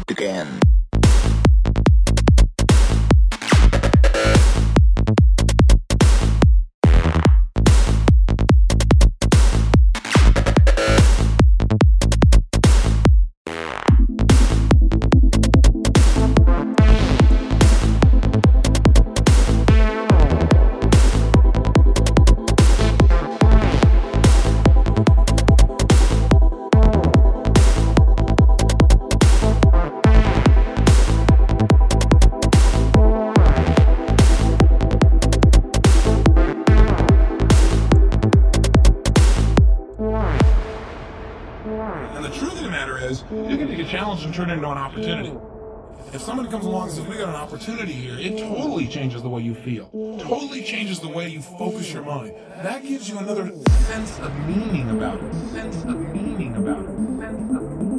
it again. And the truth of the matter is, you can take a challenge and turn it into an opportunity. If somebody comes along and says, we got an opportunity here, it totally changes the way you feel. Totally changes the way you focus your mind. That gives you another sense of meaning about it. Sense of meaning about it. Sense of meaning about it.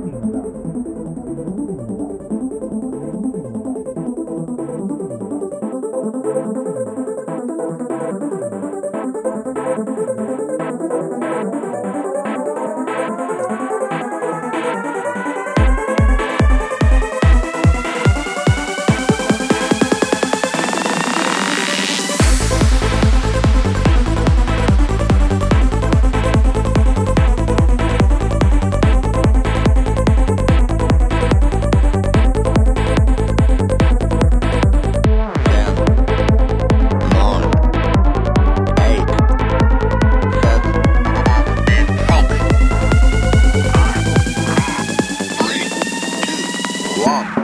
One.